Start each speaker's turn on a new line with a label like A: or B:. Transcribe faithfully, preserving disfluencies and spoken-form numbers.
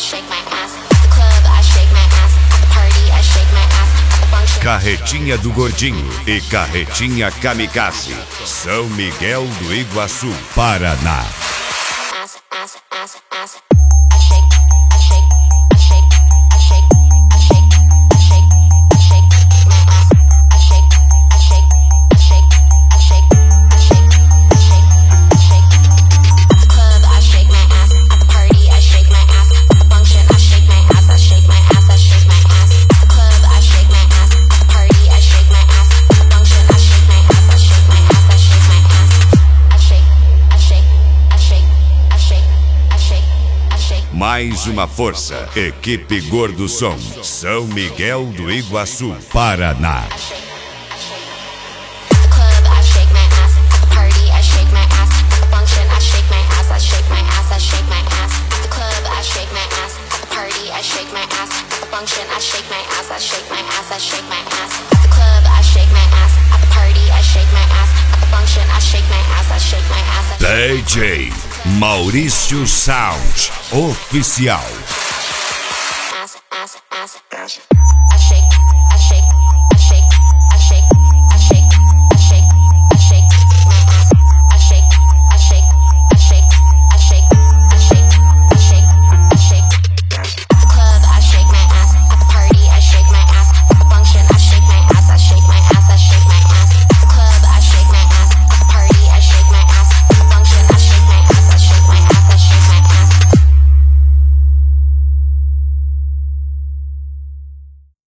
A: Carretinha do Gordinho e Carretinha Kamikaze, São Miguel do Iguaçu, Paraná. Mais uma força, equipe Gordo Som, São Miguel do Iguaçu, Paraná. D J Maurício Sound Oficial.